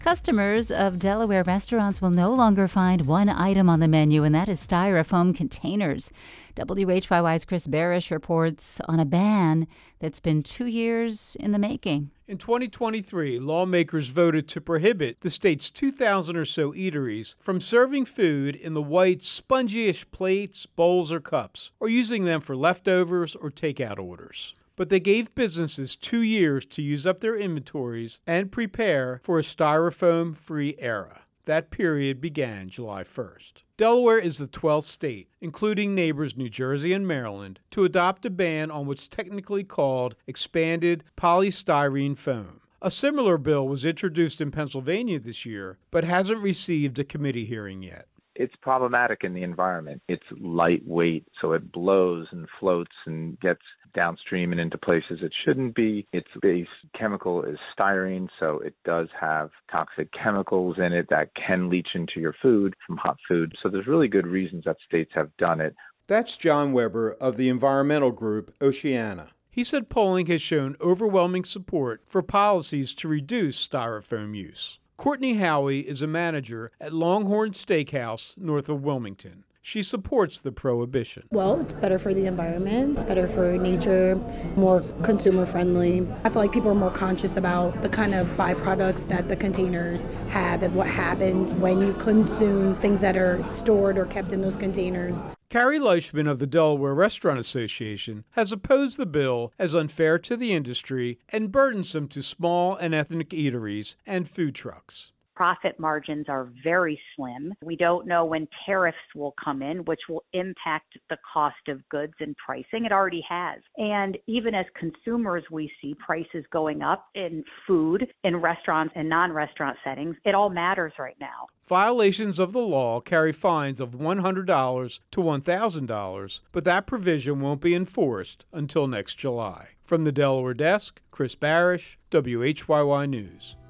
Customers of Delaware restaurants will no longer find one item on the menu, and that is styrofoam containers. WHYY's Chris Barish reports on a ban that's been 2 years in the making. In 2023, lawmakers voted to prohibit the state's 2,000 or so eateries from serving food in the white, spongy-ish plates, bowls, or cups, or using them for leftovers or takeout orders. But they gave businesses 2 years to use up their inventories and prepare for a styrofoam-free era. That period began July 1st. Delaware is the 12th state, including neighbors New Jersey and Maryland, to adopt a ban on what's technically called expanded polystyrene foam. A similar bill was introduced in Pennsylvania this year, but hasn't received a committee hearing yet. It's problematic in the environment. It's lightweight, so it blows and floats and gets downstream and into places it shouldn't be. Its base chemical is styrene, so it does have toxic chemicals in it that can leach into your food from hot food. So there's really good reasons that states have done it. That's John Weber of the environmental group Oceana. He said polling has shown overwhelming support for policies to reduce styrofoam use. Courtney Howie is a manager at Longhorn Steakhouse north of Wilmington. She supports the prohibition. Well, it's better for the environment, better for nature, more consumer friendly. I feel like people are more conscious about the kind of byproducts that the containers have and what happens when you consume things that are stored or kept in those containers. Carrie Leishman of the Delaware Restaurant Association has opposed the bill as unfair to the industry and burdensome to small and ethnic eateries and food trucks. Profit margins are very slim. We don't know when tariffs will come in, which will impact the cost of goods and pricing. It already has. And even as consumers, we see prices going up in food, in restaurants and non-restaurant settings. It all matters right now. Violations of the law carry fines of $100 to $1,000, but that provision won't be enforced until next July. From the Delaware desk, Chris Barish, WHYY News.